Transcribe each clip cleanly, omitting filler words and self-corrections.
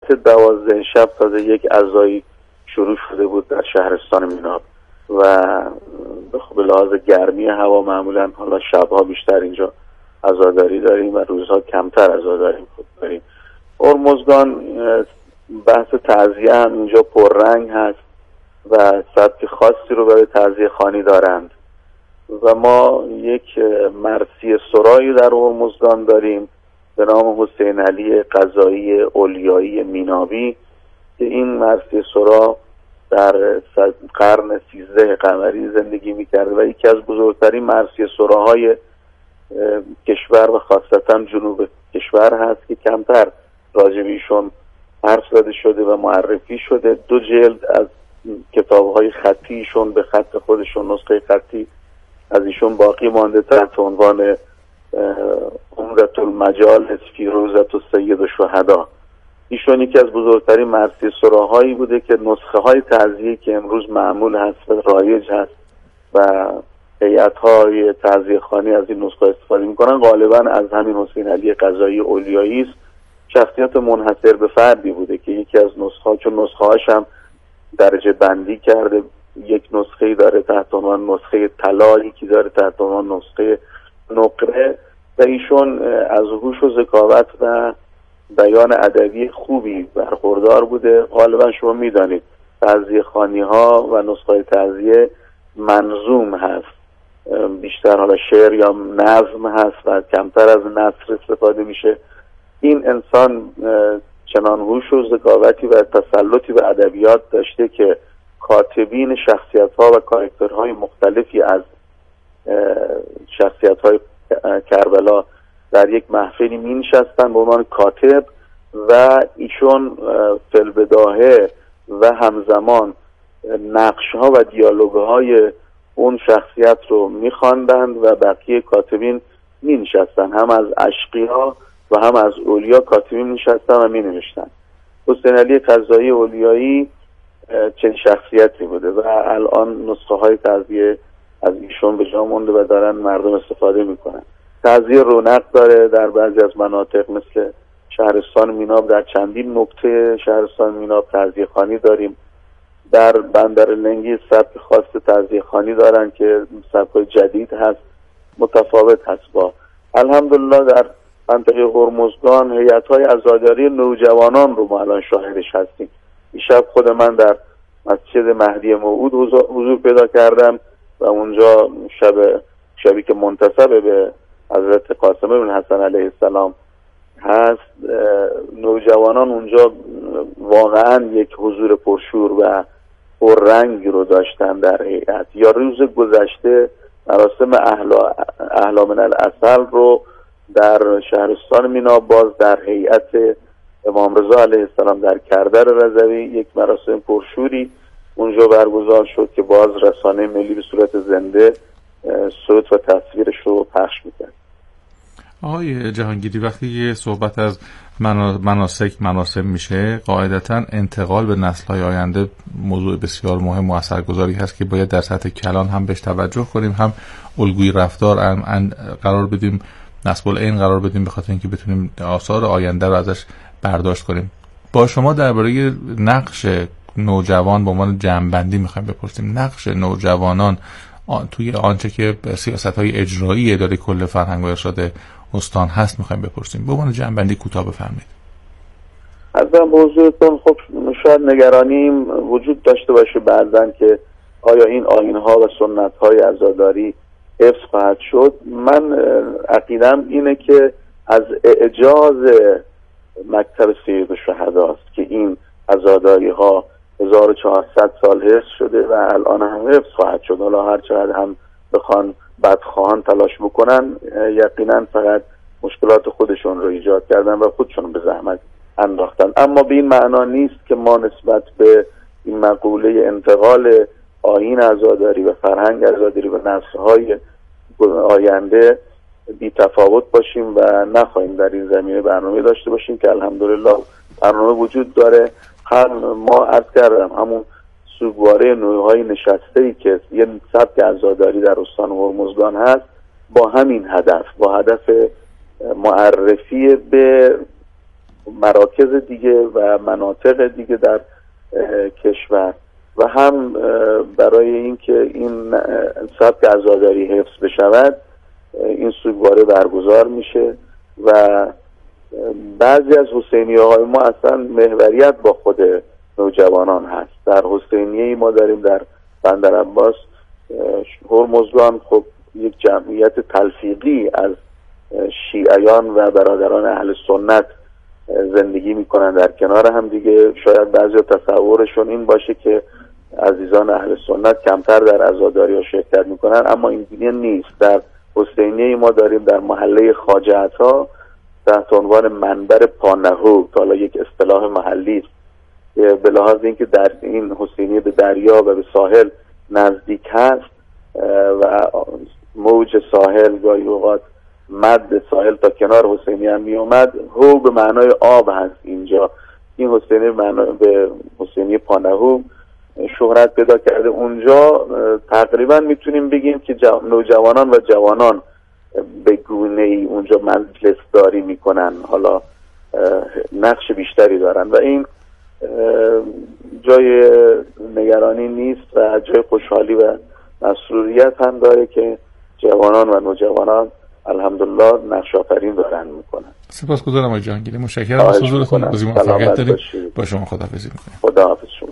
ساعت 12 شب تازه یک عزایی شروع شده بود در شهرستان میناب و به لحاظ گرمی هوا معمولا حالا شبها بیشتر اینجا عزاداری داریم و روزها کمتر عزاداری داریم. هرمزگان بحث تعزیه هم اینجا پررنگ هست و سبک خاصی رو برای تعزیه خوانی دارند و ما یک مرثیه سرایی در هرمزگان داریم به نام حسین علی قضایی اولیایی مینابی که این مرثیه سرا در قرن 13 قمری زندگی می‌کرد و یکی از بزرگترین مرثیه سراهای کشور و خاصتا جنوب کشور هست که کمتر راجع به ایشون حرف زده شده و معرفی شده. 2 جلد از کتاب‌های خطی ایشون به خط خودشون، نسخه خطی از ایشون باقی مانده تحت عنوان عمدة المجالس فی روضة السید الشهداء. ایشون یکی از بزرگترین مرثیه سراهایی بوده که نسخه های تعزیه که امروز معمول هست و رایج هست و هیئت‌های تعزیه خوانی از این نسخه استفاده می‌کنن غالبا از همین حسین علی قضایی اولیایی است. شخصیت منحصر به فردی بوده که یکی از نسخه‌ها، چون نسخه‌هاش هم درجه بندی کرده، یک نسخه‌ای داره تحت عنوان نسخه طلا، یکی داره تحت عنوان نسخه نقره و ایشون از هوش و ذکاوت و بیان ادبی خوبی برخوردار بوده. غالبا شما میدانید تعزیه خوانی ها و نسخه تعزیه منظوم هست، بیشتر حالا شعر یا نظم هست و کمتر از نثر استفاده میشه. این انسان چنان هوش و ذکاوتی و تسلطی به ادبیات داشته که کاتبین شخصیت ها و کاراکترهای مختلفی از شخصیت های کربلا در یک محفلی می نشستن به عنوان کاتب و ایشون فی‌البداهه و همزمان نقش ها و دیالوگ های اون شخصیت رو می خواندند و بقیه کاتبین می نشستن، هم از اشقیا و هم از اولیا کاتبین می نشستن و می نوشتن. حسین علی قضایی اولیایی چنین شخصیتی بوده و الان نسخه های تعزیه از ایشون به جا مونده و دارن مردم استفاده میکنن. تعزیه رونق داره در بعضی از مناطق مثل شهرستان میناب. در چندین نقطه شهرستان میناب تعزیه خوانی داریم. در بندر لنگی سبک خاص تعزیه خوانی دارن که سبک جدید هست، متفاوت هست. با الحمدلله در منطقه هرمزگان هیئت‌های عزاداری نوجوانان رو ما الان شاهدش هستیم. دیشب خود من در مسجد مهدی موعود حضور پیدا کردم و اونجا شبی که منتسب به حضرت قاسم بن حسن علیه السلام هست، نوجوانان اونجا واقعا یک حضور پرشور و پررنگ رو داشتن در هیئت. یا روز گذشته مراسم اهلا من العسل رو در شهرستان میناب باز در هیئت امام رضا علیه السلام در کردر رضوی یک مراسم پرشوری اونجا برگزار شد که باز رسانه ملی به صورت زنده صوت و تصویرش رو پخش می‌کرد. آقای جهانگیری، وقتی یه صحبت از مناسک میشه، قاعدتاً انتقال به نسل‌های آینده موضوع بسیار مهم و اثرگذاری هست که باید در سطح کلان هم بهش توجه کنیم، هم الگوی رفتار قرار بدیم، نسب العین قرار بدیم، به خاطر اینکه بتونیم آثار آینده رو ازش برداشت کنیم. با شما درباره نقش نوجوان به عنوان جمع‌بندی می‌خوایم بپرسیم. نقش نوجوانان توی آنچه که سیاست‌های اجرایی اداره کل فرهنگ و ارشاد استان هست می‌خوایم بپرسیم. به عنوان جمع‌بندی کوتاه بفرمایید. از موضوعتون خب شاید نگرانیم وجود داشته باشه بعضن که آیا این آیین‌ها و سنت‌های عزاداری حفظ خواهد شد. من عقیدم اینه که از اعجاز مکتب سید الشهداء است که این عزاداری‌ها 1400 سال حفظ شده و الان هم حفظ خواهد شد. حالا هر چقدر هم بخوان بدخواهان تلاش بکنن، یقینا فقط مشکلات خودشون رو ایجاد کردن و خودشون به زحمت انداختن. اما به این معنا نیست که ما نسبت به این مقوله انتقال آیین عزاداری و فرهنگ عزاداری و نسل‌های آینده بی تفاوت باشیم و نخواهیم در این زمینه برنامه داشته باشیم که الحمدلله برنامه وجود داره. ما عرض کردم همون سوگواره نوعهای نشسته‌ای که یه سبک عزاداری در استان هرمزگان هست با همین هدف، با هدف معرفی به مراکز دیگه و مناطق دیگه در کشور و هم برای اینکه این سبک عزاداری حفظ بشود این سوگواره برگزار میشه و بعضی از حسینیه‌های ما اصلا محوریت با خود نوجوانان هست. در حسینیه ما داریم در بندرعباس هرمزگان، خب یک جمعیت تلفیقی از شیعیان و برادران اهل سنت زندگی میکنن در کنار هم دیگه. شاید بعضی تصورشون این باشه که عزیزان اهل سنت کمتر در عزاداری ها شرکت میکنن، اما این دیگه نیست. در حسینیه ما داریم در محله خواجه عطا تحت عنوان منبر پانهو که حالا یک اصطلاح محلی است به لحاظ اینکه در این حسینیه به دریا و به ساحل نزدیک هست و موج ساحل گاهی اوقات مد ساحل تا کنار حسینیه هم می اومد. هو به معنای آب هست اینجا. این حسینیه به حسینیه پانهو شهرت پیدا کرده. اونجا تقریبا میتونیم بگیم که نوجوانان و جوانان به گونه ای اونجا مجلس داری میکنن، حالا نقش بیشتری دارن و این جای نگرانی نیست و جای خوشحالی و مسروریت هم داره که جوانان و نوجوانان الحمدلله نقش آفرین دارن میکنن. سپاسگزارم آقای جهانگیری، متشکرم از حضورتون. موفقیت داریم. با شما خداحافظی میکنم. خداحافظ شما.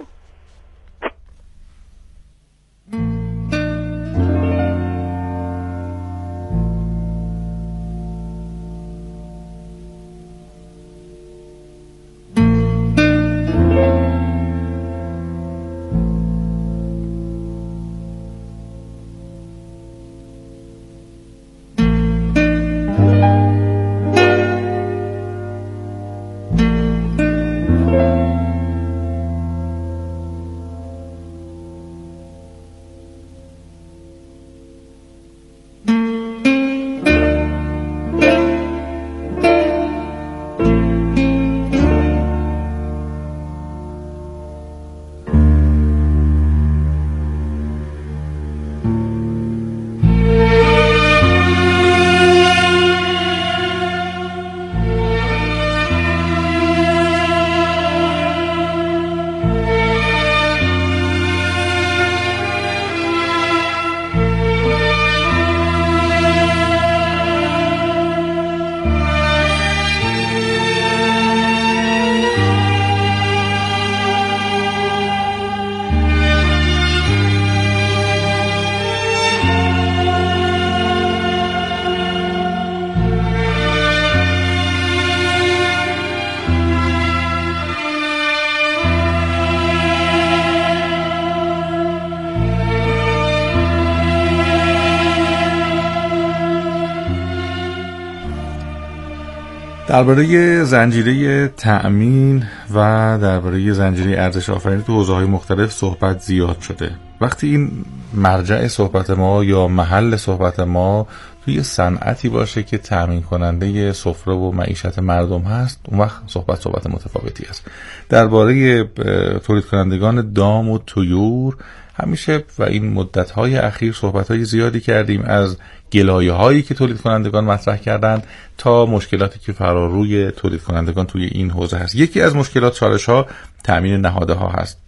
درباره زنجیره تأمین و درباره زنجیره ارزش آفرینی تو حوزه‌های مختلف صحبت زیاد شده. وقتی این مرجع صحبت ما یا محل صحبت ما توی صنعتی باشه که تأمین کننده سفره و معیشت مردم هست، اون وقت صحبت متفاوتی است. درباره تولید کنندگان دام و طیور همیشه و این مدت‌های اخیر صحبت‌های زیادی کردیم، از گلایه‌هایی که تولید کنندگان مطرح کردند تا مشکلاتی که فراروی تولید کنندگان توی این حوزه هست. یکی از مشکلات چالش‌ها تأمین نهادها هست.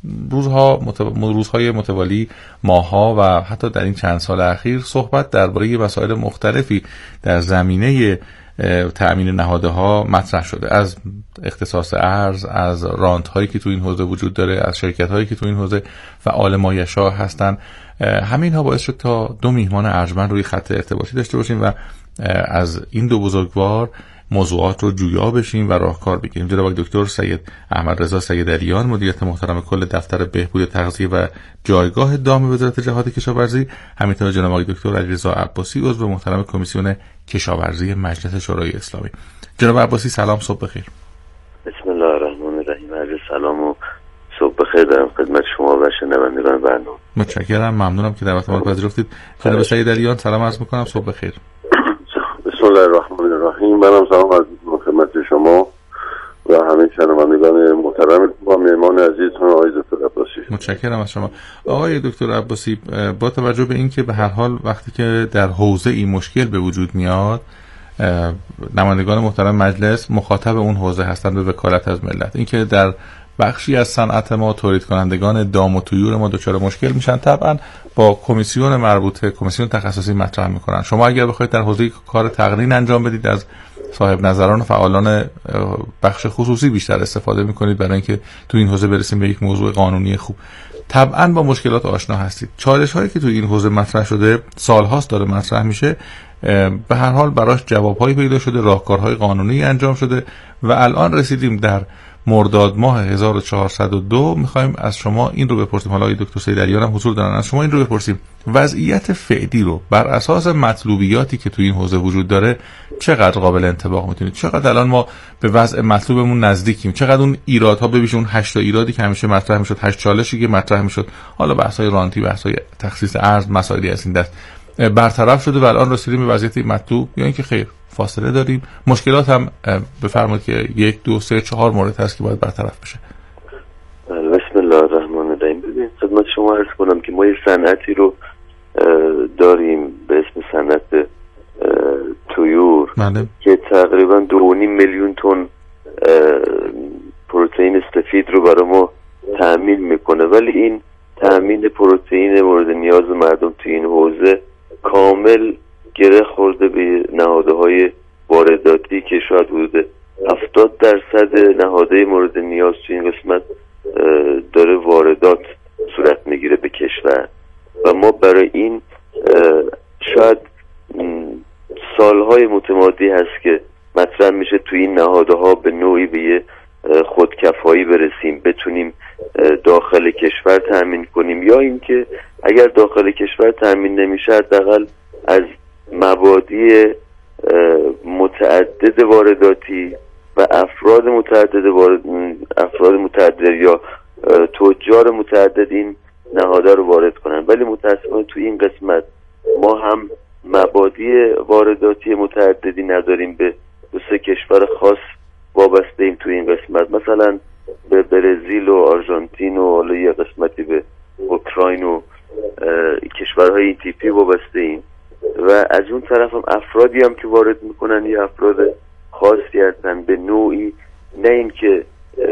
روزهای متوالی، ماه‌ها و حتی در این چند سال اخیر صحبت درباره مسائل مختلفی در زمینه تأمین نهادها مطرح شده، از اختصاص ارز، از رانت‌هایی که تو این حوزه وجود داره، از شرکت‌هایی که تو این حوزه فعال مایشا هستن. همین ها باعث شد تا دو میهمان ارجمند روی خط ارتباطی داشته باشیم و از این دو بزرگوار موضوعات رو جویا بشیم و راهکار بگیریم. جناب دکتر سید احمد رضا سیدعلیان، مدیریت محترم کل دفتر بهبود تغذیه و جایگاه دام وزارت جهاد کشاورزی، همینطور جناب دکتر علیرضا عباسی، عضو محترم کمیسیون کشاورزی مجلس شورای اسلامی. جناب عباسی سلام، صبح بخیر. بسم الله الرحمن الرحیم. عرض سلام و صبح بخیر دارم خدمت شما و شنوندگان برنامه. متشکرم، ممنونم که دعوت ما رو پذیرفتید. جناب سیدعلیان سلام عرض می‌کنم، صبح بخیر. بسم الله الرحمن الرحیم. منم سلام از خدمت شما و همه شنوندگان محترم و مهمان عزیزتون آقای دکتر عباسی. متشکرم از شما آقای دکتر عباسی. با توجه به اینکه به هر حال وقتی که در حوزه این مشکل به وجود میاد نمایندگان محترم مجلس مخاطب اون حوزه هستند به وکالت از ملت. اینکه در بخشی از صنعت ما تولید کنندگان دام و طیور ما دچار مشکل میشن، طبعا با کمیسیون مربوطه، کمیسیون تخصصی مطرح میکنن. شما اگر بخواید در حوزه کار تقنین انجام بدید، از صاحب نظران و فعالان بخش خصوصی بیشتر استفاده میکنید برای اینکه تو این حوزه برسیم به یک موضوع قانونی خوب. طبعا با مشکلات آشنا هستید. چالش هایی که تو این حوزه مطرح شده سالهاست داره مطرح میشه، به هر حال براش جوابهایی پیدا شده، راهکارهای قانونی انجام شده و الان رسیدیم در مرداد ماه 1402. میخوایم از شما این رو بپرسیم، حالا دکتر سیدعلیان هم حضور دارن، از شما این رو بپرسیم وضعیت فعلی رو بر اساس مطلوبیاتی که تو این حوزه وجود داره چقدر قابل انطباق میتونید؟ چقدر الان ما به وضع مطلوبمون نزدیکیم؟ چقدر اون ایرادها ببینید، اون 8 تا ایرادی که همیشه مطرح میشد، 8 چالشی که مطرح میشد، حالا بحث‌های رانتی، بحث‌های تخصیص ارز، مسائلی از این دست برطرف شده و الان رسیدیم به وضعیت مطلوب، یا اینکه خیر فاصله داریم؟ مشکلات هم بفرمایید که 1 2 3 4 مورد هست که باید برطرف بشه. بسم الله الرحمن الرحیم. ببینید خدمت شما عرض کنم که ما یه صنعتی رو داریم به اسم صنعت طیور که تقریبا 2.5 میلیون تن پروتئین سفید رو برای ما تأمین میکنه، ولی این تأمین پروتئین مورد نیاز مردم توی این حوزه کامل گره خورده به نهادهای وارداتی که شاید حدود 70% نهادهای مورد نیاز توی این قسمت داره واردات صورت میگیره به کشور و ما برای این شاید سالهای متمادی هست که مطرح میشه توی این نهادها به نوعی به یه خودکفایی برسیم، بتونیم داخل کشور تأمین کنیم، یا اینکه اگر داخل کشور تأمین نمیشه حداقل از مبادی متعدد وارداتی و افراد متعدد یا تجار متعدد این نهادها رو وارد کنن. ولی متاسفانه توی این قسمت ما هم مبادی وارداتی متعددی نداریم، به 2-3 کشور خاص وابسته ایم توی این قسمت، مثلا به برزیل و آرژانتین و حالا یه قسمتی به اوکراین و کشورهای این تیپی وابسته ایم و از اون طرف هم افرادی هم که وارد میکنن یه افراد خاصی هستن، به نوعی نه این که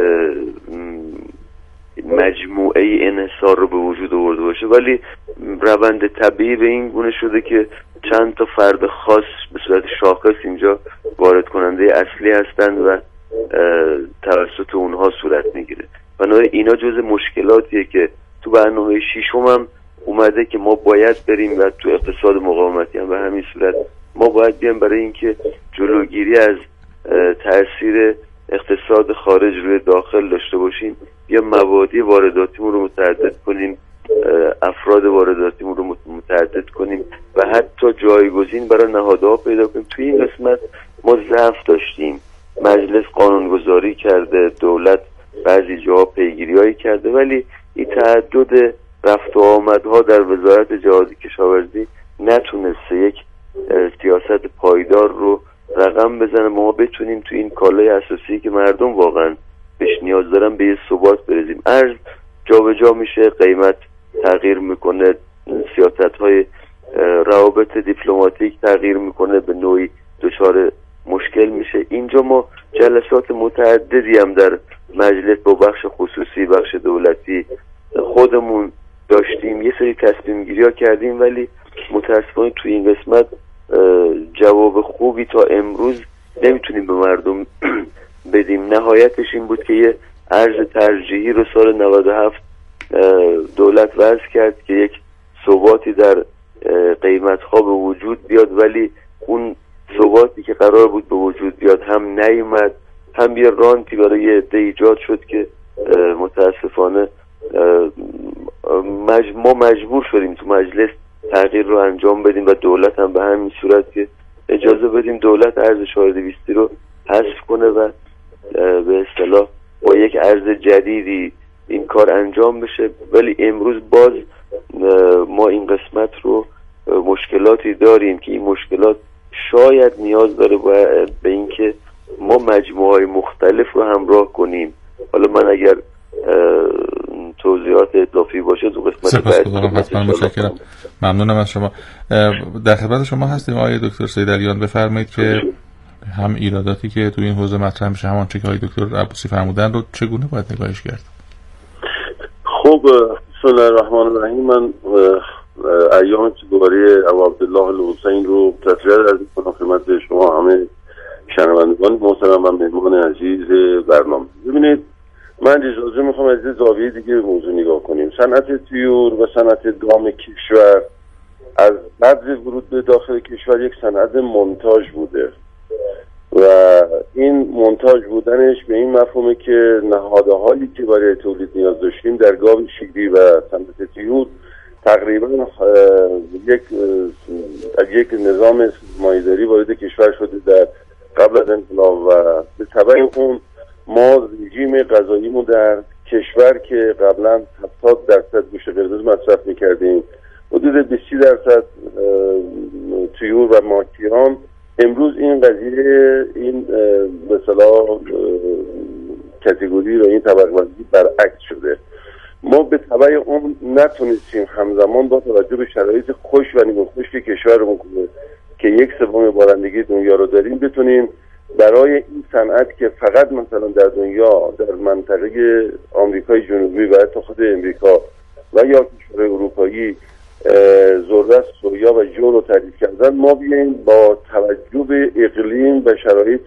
مجموعه انحصار رو به وجود آورده باشه، ولی روند طبیعی به این گونه شده که چند تا فرد خاص به صورت شاخص اینجا وارد کننده اصلی هستند و توسط اونها صورت میگیره. بنابراین اینا جز مشکلاتیه که تو برنامه 6 هم اومده که ما باید بریم و تو اقتصاد مقاومتی هم به همین صورت ما باید بیایم برای اینکه جلوگیری از تاثیر اقتصاد خارج روی داخل داشته باشیم، یا مبادی وارداتیمون رو متعدد کنیم، افراد وارداتیمون رو متعدد کنیم و حتی جایگزین برای نهادها پیدا کنیم. توی این قسمت ما ضعف داشتیم، مجلس قانونگذاری کرده، دولت بعضی جاها پیگیری‌هایی کرده، ولی این تعدد رفت و آمدها در وزارت جهاد کشاورزی نتونسته یک سیاست پایدار رو رقم بزنه. ما بتونیم تو این کالای اساسی که مردم واقعا بهش نیاز دارن به یه ثبات برسیم. ارز جابجا میشه، قیمت تغییر میکنه، سیاست‌های روابط دیپلماتیک تغییر میکنه، به نوعی دچار مشکل میشه. اینجا ما جلسات متعددی هم در مجلس با بخش خصوصی، بخش دولتی خودمون داشتیم، یه سری تصمیم گیری ها کردیم، ولی متاسفانه توی این قسمت جواب خوبی تا امروز نمیتونیم به مردم بدیم. نهایتش این بود که یه ارز ترجیحی رو سال 97 دولت وضع کرد که یک ثباتی در قیمت ها به وجود بیاد، ولی اون ثباتی که قرار بود به وجود بیاد هم نیومد، هم یه رانتی برای یه عده ایجاد شد که متاسفانه ما مجبور شدیم تو مجلس تغییر رو انجام بدیم و دولت هم به همین صورت که اجازه بدیم دولت ارز 4200 رو حذف کنه و به اصطلاح با یک ارز جدیدی این کار انجام بشه. ولی امروز باز ما این قسمت رو مشکلاتی داریم که این مشکلات شاید نیاز داره به این که ما مجموعهای مختلف رو همراه کنیم. حالا من اگر توضیحات اضافی باشه تو قسمت بعد حتما متشکرم. ممنونم از شما. در خدمت شما هستیم آقای دکتر سیدعلیان. بفرمایید که هم ایراداتی که تو این حوزه مطرح میشه، همون چیزی که آقای دکتر عباسی فرمودن رو چگونه باید نگاهش کرد؟ خب بسم الله الرحمن الرحیم. من ایام دوباره ابو عبدالله الحسین رو تسلیت عرض می‌کنم خدمت شما همه شنوندگان محترم و مهمان عزیز برنامه. ببینید، من اجازه میخوام از زاویه دیگه به موضوع نگاه کنیم. صنعت طیور و صنعت دام کشور از قبل ورود به داخل کشور یک صنعت مونتاژ بوده و این مونتاژ بودنش به این مفهومه که نهاده هایی که برای تولید نیاز داشتیم در گاو شیری و صنعت طیور تقریبا یک نظام سرمایه‌داری وارد کشور شده در قبل از انقلاب و به تبع اون ما رژیم غذاییمون در کشور که قبلا 70% گوشت قرمز مصرف می‌کردیم، حدود 20% طیور و ماکیان، امروز این قضیه این به اصطلاح کاتگوری و این طبقه بندی برعکس شده. ما به تبع اون نتونستیم همزمان با توجه به شرایط خشک و نیمه خشک کشورمون که 1/3 بارندگی دنیا رو داریم بتونیم برای این صنعت که فقط مثلا در دنیا در منطقه آمریکای جنوبی و حتی خود امریکا و یا کشورهای اروپایی ذره سویا و جو رو تعریف کردن، ما بیاییم با توجه به اقلیم و شرایط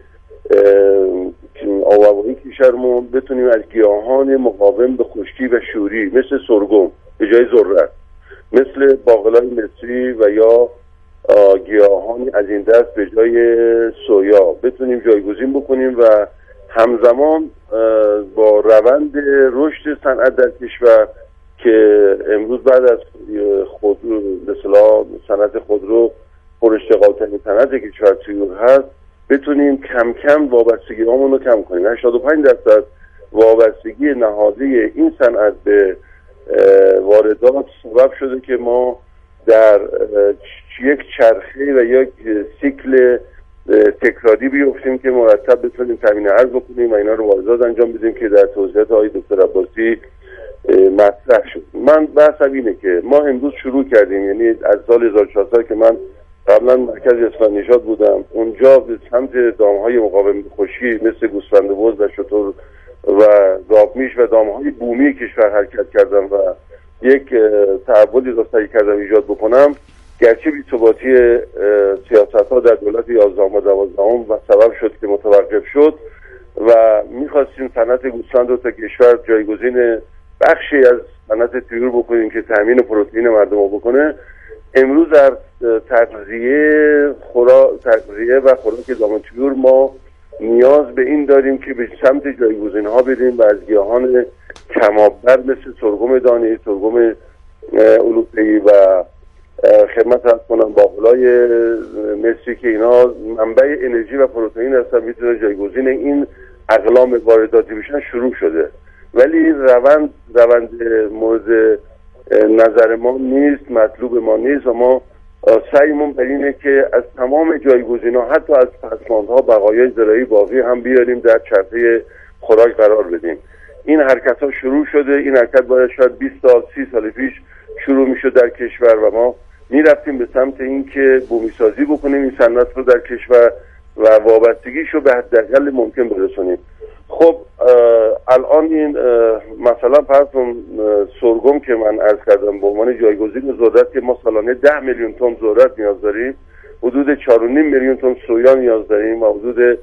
آب و هوایی کشورمون بتونیم از گیاهان مقاوم به خشکی و شوری مثل سرگم به جای ذره، مثل باقلای مصری و یا گیاهانی از این دست به جای سویا بتونیم جایگزین بکنیم و همزمان با روند رشد صنعت در کشور که امروز بعد از خودرو به اصطلاح صنعت خودرو پراشتغال‌ترین صنعت کشور طیور هست، بتونیم کم کم وابستگی‌هامون رو کم کنیم. 85% وابستگی نهادی این صنعت به واردات سبب شده که ما در یک چرخه و یک سیکل تکراری بیفتیم که مرتب بتونیم تامین ارز بکنیم و اینا رو واردات انجام بدیم که در توضیحات آقای دکتر عباسی مطرح شد. من بحثم اینه که ما امروز شروع کردیم، یعنی از سال 1400 که من قبلا مرکز اصلاح نژاد بودم، اونجا به سمت دامهای مقاوم به خشکی مثل گوسفند بز و شتر و گاومیش و دامهای بومی کشور حرکت کردم و یک تحولی رو سعی کردم ایجاد بکنم، گرچه بی‌ثباتی سیاست‌ها در دولت 11 و 12 و سبب شد که متوقف شد و می‌خواستیم صنعت گوسفند رو تا کشور جایگزین بخشی از صنعت طیور بکنیم که تامین پروتئین مردم رو بکنه. امروز در تغذیه و خوراک دام طیور ما نیاز به این داریم که به سمت جایگزین‌ها بریم و از گیاهان کم‌آبر مثل سرگم دانه‌ای، سرگم علوفه‌ای و خدمت عرض کنم باقلای مصری که اینا منبع انرژی و پروتئین هستن میتونه جایگزین این اقلام وارداتی بشن شروع شده، ولی روند مورد نظر ما نیست، مطلوب ما نیست و ما سعیمون بر اینه که از تمام جایگزین‌ها حتی از پسماندها بقایای زراعی باقی هم بیاریم در چرخه خوراک قرار بدیم. این حرکت‌ها شروع شده. این حرکت باید شاید 20 سال 30 سال پیش شروع میشد در کشور و ما میرفتیم به سمت این که بومیسازی بکنیم این صنعت رو در کشور و وابستگیشو به حداقل ممکن برسونیم. خب الان این مثلا فرض کن سرگم که من عرض کردم به عنوان جایگزین ذرت که ما سالانه 10 میلیون تن ذرت نیاز داریم، حدود 4.5 میلیون تن سویا نیاز داریم و حدود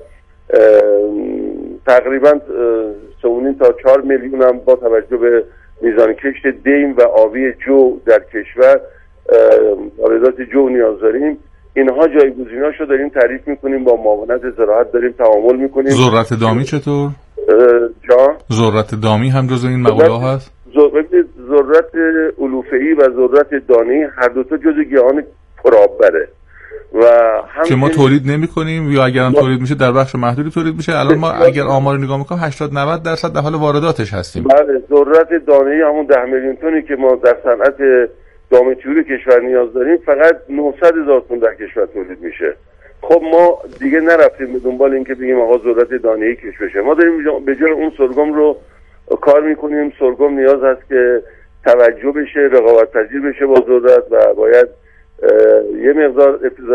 تقریبا 3.5 تا 4 میلیون هم با توجه به میزان کشت دیم و آبی جو در کشور واردات جو نیاز داریم. اینها جایگزیناشو داریم تعریف میکنیم، با معاونت زراعت داریم تعامل میکنیم. ذرت دامی چطور؟ ذرت دامی هم جزو این مقوله هست؟ ذرت علوفه‌ای و ذرت دانه‌ای هر دو تا جزو گیاهان پرآببره و که ما تولید نمی‌کنیم یا اگر هم تولید میشه در بخش محدودی تولید میشه. الان ما اگر آمار نگاه میکنیم 80-90% در حال وارداتش هستیم. بله، ذرت دانه‌ای همون 10 میلیون تنی که ما در صنعت دام طیور کشور نیاز داریم فقط 900,000 تن در کشور تولید میشه. خب ما دیگه نرفتیم به دنبال اینکه بگیم آقا ذرت دانه‌ای کش بشه. ما داریم به جای اون سرگم رو کار میکنیم. سرگم نیاز هست که توجه بشه، رقابت پذیر بشه با ذرت و باید یه مقدار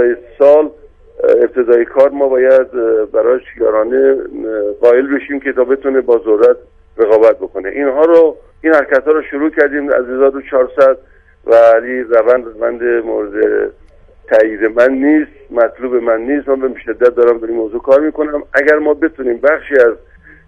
ابتدای کار ما باید براش یارانه قائل بشیم که تا بتونه با ذرت رقابت بکنه. این حرکت ها رو شروع کردیم از 1400 ولی روند مورد تایید من نیست، مطلوب من نیست. من به شدت دارم به این موضوع کار میکنم. اگر ما بتونیم بخشی از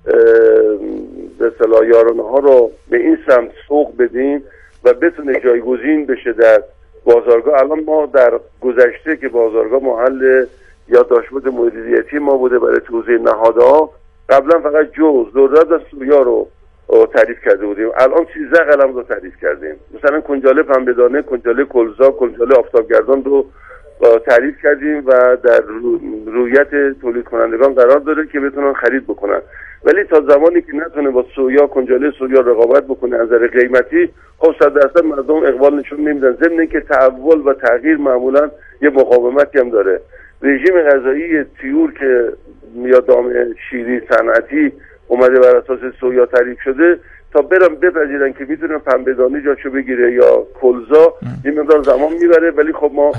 به اصطلاح یارانه ها رو به این سمت سوق بدیم و بتونه جایگزین بشه در بازارگاه. الان ما در گذشته که بازارگاه محل یادداشت‌بود مدیریتی ما بوده برای توزیع نهادها، قبلا فقط ذرت و سویا رو تعریف کرده بودیم، الان 13 قلم رو تعریف کردیم. مثلا کنجاله پنبه‌دانه، کنجاله کلزا، کنجاله آفتابگردان رو تعریف کردیم و در رویت تولید کنندگان قرار داره که بتونن خرید بکنن. ولی تا زمانی که نتونه با کنجاله سویا رقابت بکنه از نظر قیمتی، خب 100% مردم اقبال نشون نمیدن. ضمن اینکه تحول و تغییر معمولا یه مقاومتی هم داره. رژیم غذایی طیور که یا دام شیری صنعتی اومده بر اساس سویا تعریف شده، تا برم بپذیرن که میتونه پنبه‌دانه جاشو بگیره یا کلزا، این مقدار زمان میبره. ولی خب ما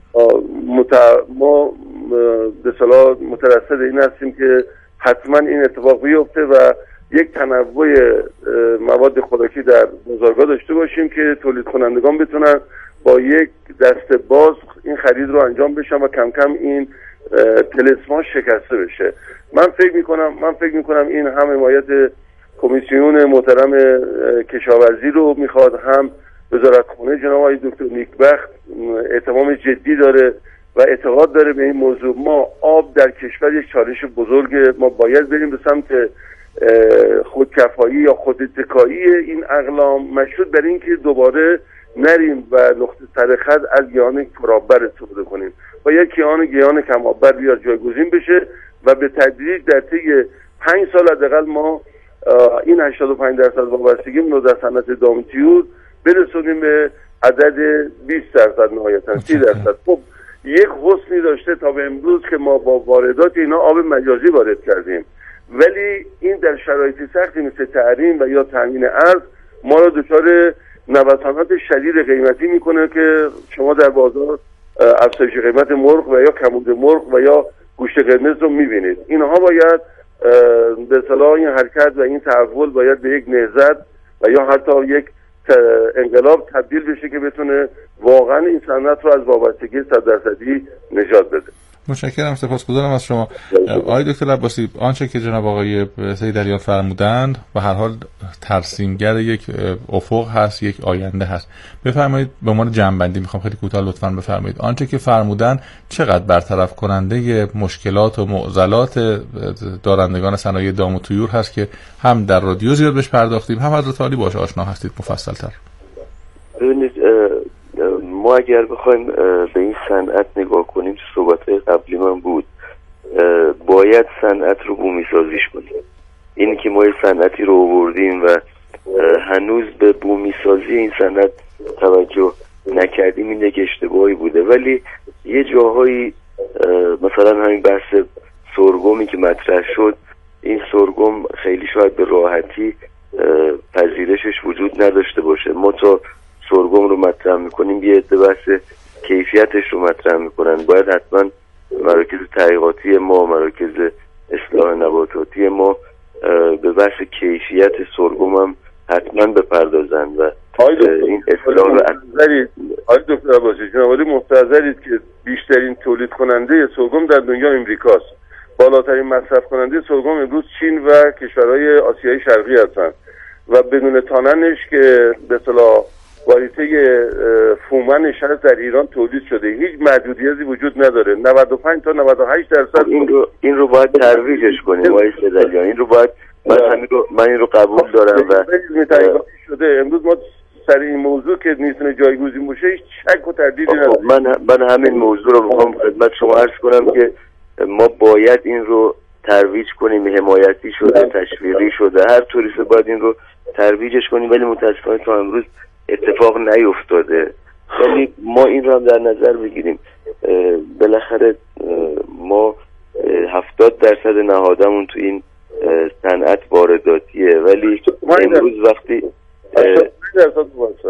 به اصطلاح مترصد این هستیم که حتما این اتفاق بیفته و یک تنوع مواد خوراکی در بازارگاه داشته باشیم که تولید کنندگان بتونن با یک دست باز این خرید رو انجام بشن و کم کم این طلسم شکسته بشه. من فکر میکنم این هم حمایت کمیسیون محترم کشاورزی رو میخواد، هم وزارتخانه جناب آقای دکتر نیکبخت اهتمام جدی داره و اعتقاد داره به این موضوع. ما آب در کشور یک چالش بزرگه، ما باید بریم به سمت خودکفایی یا خوداتکایی این اقلام، مشروط بر این که دوباره نریم و نقطه سرخط از گیاهان پرآببر استفاده کنیم و یک گیاهان کم‌آببر بیاد جایگزین بشه و به تدریج در طی 5 سال حداقل ما این 85% وابستگیمون رو در صنعت دام طیور برسونیم به عدد 20% نهایتاً 30%. خب یک حسنی داشته تا به امروز که ما با واردات اینا آب مجازی وارد کردیم، ولی این در شرایط سختی مثل تحریم و یا تامین ارز ما رو دچار نوسانات شدید قیمتی میکنه که شما در بازار افزایش قیمت مرغ و یا کمبود مرغ و یا گوشت قرمز رو میبینید. اینها باید به اصطلاح این حرکت و این تحول باید به یک نهضت و یا حتی یک انقلاب تبدیل بشه که بتونه واقعا این صنعت رو از وابستگی 100% نجات بده. متشکرم، سپاسگزارم از شما. آقای دکتر عباسی، آنچه که جناب آقای سیدعلیان فرمودند به هر حال ترسیمگر یک افق هست، یک آینده هست. بفرمایید به عنوان جمع‌بندی میخوام خیلی کوتاه لطفاً بفرمایید آنچه که فرمودند چقدر برطرف کننده مشکلات و معضلات دارندگان صنایع دام و طیور هست که هم در رادیو زیاد بهش پرداختیم، هم حضرت عالی باهاش آشنا هستید مفصل‌تر. ببینید ما اگر بخوایم به این صنعت نگاه کنیم، تو صحبت‌های قبلی من بود، باید صنعت رو بومی سازیش کنیم. این که ما یه صنعتی رو آوردیم و هنوز به بومی سازی این صنعت توجه نکردیم، این یک اشتباهی بوده. ولی یه جاهایی مثلا همین بحث سرگمی که مطرح شد، این سرگم خیلی شاید به راحتی پذیرشش وجود نداشته باشه. ما تا سرگم رو مطرح میکنیم یه عده بحث کیفیتش رو مطرح میکنن. باید حتما مراکز تحقیقاتی ما، مراکز اصلاح نباتاتی ما به بحث کیفیت سرگم هم حتما بپردازن و این اصلاح رو آقای دکتر عباسی جناب عالی محتضرید که بیشترین تولید کننده سرگم در دنیا امریکاست. بالاترین مصرف کننده سرگم امروز چین و کشورهای آسیای شرقی هستند و بدون تاننش که به اصطلاح واریته فومنش هست در ایران تولید شده، هیچ محدودیتی وجود نداره. 95 تا 98% این رو باید ترویجش کنیم. آقای سیدعلیان این رو باید من این رو قبول دارم و شده. امروز ما سر این موضوع که میتونه جایگزین باشه هیچ شک و تردیدی نداره. من همین موضوع رو میخوام خدمت شما عرض کنم که ما باید این رو ترویج کنیم. حمایتی شده، تشویقی شده، هر طوری شده باید این رو ترویجش کنیم، ولی متاسفانه تا امروز اتفاق نیفتاده. ولی ما این رو هم در نظر بگیریم، بالاخره ما 70% نهادمون تو این صنعت وارداتیه، ولی امروز وقتی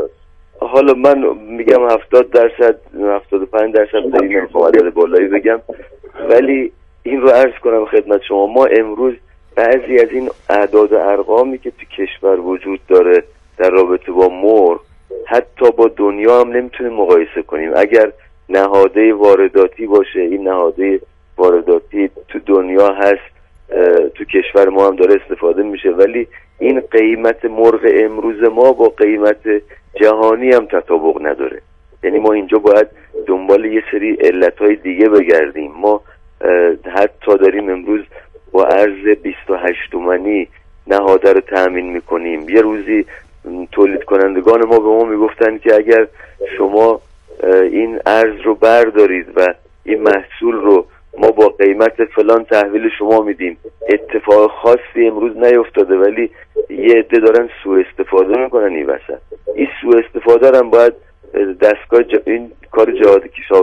من میگم 70% 75% خیلی نمیخوام عدد بالایی بگم، ولی این رو عرض کنم خدمت شما. ما امروز بعضی از این اعداد و ارقامی که تو کشور وجود داره در رابطه با مرغ حتی با دنیا هم نمیتونیم مقایسه کنیم. اگر نهاده وارداتی باشه، این نهاده وارداتی تو دنیا هست، تو کشور ما هم داره استفاده میشه، ولی این قیمت مرغ امروز ما با قیمت جهانی هم تطابق نداره. یعنی ما اینجا باید دنبال یه سری علتهای دیگه بگردیم. ما حتی داریم امروز با ارز 28 تومانی نهاده رو تأمین میکنیم. یه روزی تولید کنندگان ما به ما میگفتن که اگر شما این ارز رو بردارید و این محصول رو ما با قیمت فلان تحویل شما میدیم. اتفاق خاصی امروز نیفتاده، ولی یه عده دارن سوء استفاده میکنن این وسط. این سوء استفاده هم باید دستگاه این کار جهاد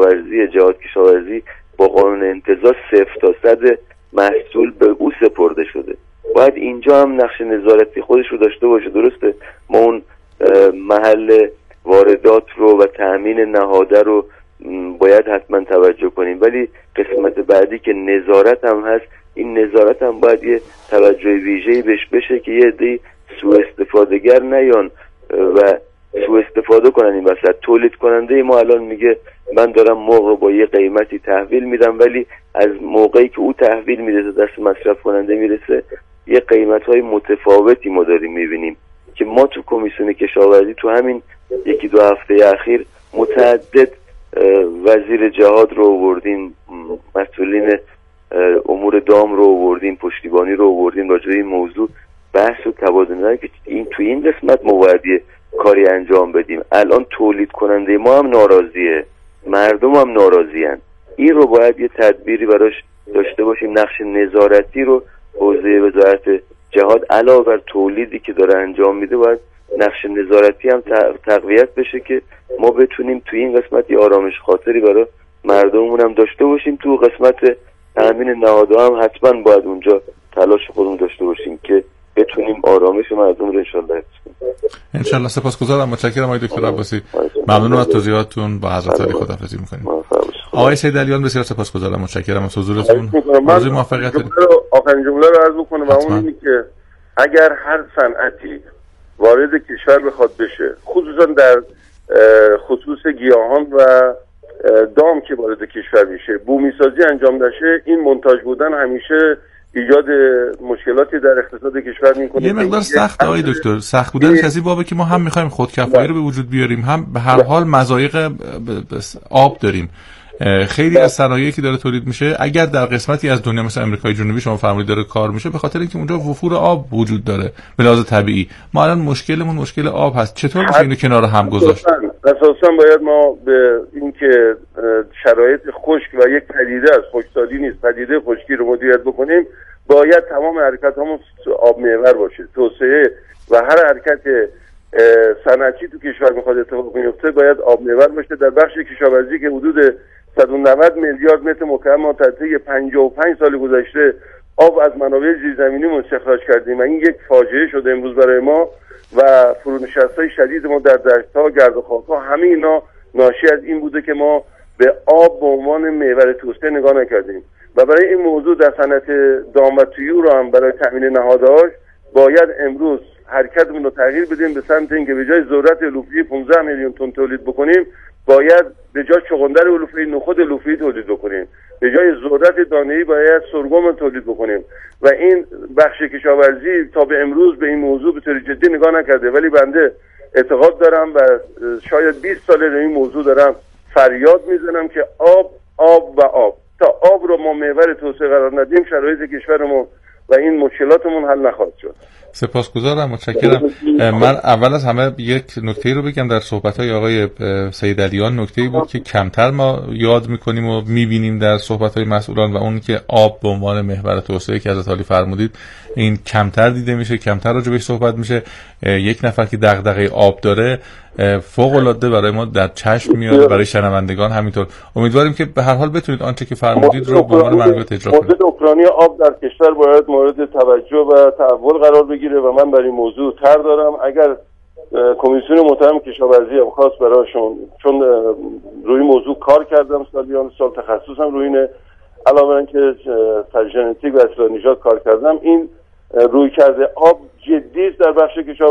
کشاورزی با قانون انتزاع 0 تا 100 محصول به او سپرده شده. باید اینجا هم نقش نظارتی خودش رو داشته باشه. درسته ما اون محل واردات رو و تأمین نهاده رو باید حتما توجه کنیم، ولی قسمت بعدی که نظارت هم هست، این نظارت هم باید یه توجه ویژه‌ای بهش بشه که یه عده سوء استفادهگر نیان و سوء استفاده کنن این وسط. تولید کننده ما الان میگه من دارم مرغ رو با یه قیمتی تحویل میدم، ولی از موقعی که او تحویل میده تا دست مصرف کننده میرسه یه قیمت‌های متفاوتی ما داریم میبینیم که ما تو کمیسیون کشاورزی تو همین 1-2 هفته اخیر متعدد وزیر جهاد رو آوردیم، مسئولین امور دام رو آوردیم، پشتیبانی رو آوردیم راجع به این موضوع بحث و تبادل نظر که این تو این قسمت ما باید کاری انجام بدیم. الان تولید کننده ما هم ناراضیه، مردم هم ناراضیان. این رو باید یه تدبیری براش داشته باشیم. نقش نظارتی رو حوزه وزارت جهاد علاوه بر تولیدی که داره انجام میده باید نقش نظارتی هم تقویت بشه که ما بتونیم توی این قسمت یه آرامش خاطری برای مردممون هم داشته باشیم. تو قسمت تامین نهاده هم حتما باید اونجا تلاش خودمون داشته باشیم که بتونیم آرامش مردم رو انشالله حفظ کنیم. انشالله. سپاسگزارم، متشکرم آقای دکتر عباسی. ممنونم از توضیحاتون. با حضرت علی خداحافظی می‌کنیم. آقای سیدعلیان بسیار سپاسگزارم، متشکرم از حضورتون. روزی موفقیت. آخرین جمله رو عرض بکنم و اون اینه که اگر هر صنعتی وارد کشور بخواد بشه، خصوصا در خصوص گیاهان و دام که وارد کشور میشه، بومیسازی انجام نشه، این منتاج بودن همیشه ایجاد مشکلاتی در اقتصاد کشور میکنه. یه مقدار سخت آقای دکتر، سخت بودن کسی بابه که ما هم میخوایم خودکفایی رو به وجود بیاریم، هم به هر حال مضایق آب داریم. خیلی از صنایعی که داره تولید میشه اگر در قسمتی از دنیا مثل امریکای جنوبی شما فرمودید داره کار میشه، به خاطر اینکه اونجا وفور آب وجود داره به لحاظ طبیعی. ما الان مشکلمون مشکل آب هست. چطور میشه اینو کنار هم گذاشت؟ اساسا باید ما به اینکه شرایط خشک و یک پدیده از خشکسالی نیست، پدیده خشکی رو مدیریت بکنیم، باید تمام حرکتامون آب محور باشه. توسعه و هر حرکت صنعتی تو کشور میخواد اتفاق بیفته باید آب محور باشه. در بخش کشاورزی که حدود 190 میلیارد متر مکعب ما در طی 55 سال گذشته آب از منابع زیرزمینی استخراج کردیم و این یک فاجعه شده امروز برای ما و فرونشست‌های شدید ما در دشت‌ها، گرد و خاک‌ها، همه اینا ناشی از این بوده که ما به آب به عنوان محور توسعه نگاه نکردیم و برای این موضوع در صنعت دام و طیور هم برای تامین نهاده‌اش باید امروز حرکتمون رو تغییر بدیم به سمت اینکه به جای ذرت علوفه‌ای 15 میلیون تن تولید بکنیم، باید به جای چغندر علوفه‌ای نخود علوفه‌ای تولید بکنیم، به جای ذرت دانه‌ای باید سرگم تولید بکنیم و این بخش کشاورزی تا به امروز به این موضوع به طور جدی نگاه نکرده. ولی بنده اعتقاد دارم و شاید 20 ساله در این موضوع دارم فریاد میزنم که آب و آب تا آب رو ما محور توسعه قرار ندیم شرایط کشورمون و این مشکلاتمون حل نخواهد شد. سپاسگزارم، متشکرم. من اول از همه یک نکته رو بگم در صحبت‌های آقای سیدعلیان. نکته‌ای بود که کمتر ما یاد می‌کنیم و می‌بینیم در صحبت‌های مسئولان و اون که آب به عنوان محور توسعه که حضرت عالی فرمودید این کمتر دیده میشه، کمتر راجع بهش صحبت میشه. یک نفر که دغدغه آب داره فوق‌العاده برای ما در چشم میاد، برای شنوندگان همینطور. امیدواریم که به هر حال بتونید آنچه که فرمودید رو به عنوان مرجع اجرا کنید. مورد اوکراینی آب در کشور باید مورد توجه و تحول قرار بگیره و من برای این موضوع طرح دارم. اگر کمیسیون محترم کشاورزی هم خواست براشون، چون روی موضوع کار کردم سالیان سال، تخصصم روی اینه، علاوه بر اینکه ژنتیک و اصلاح نژاد کار کردم، این روی کرده آب جدی است در بخش کشاورزی.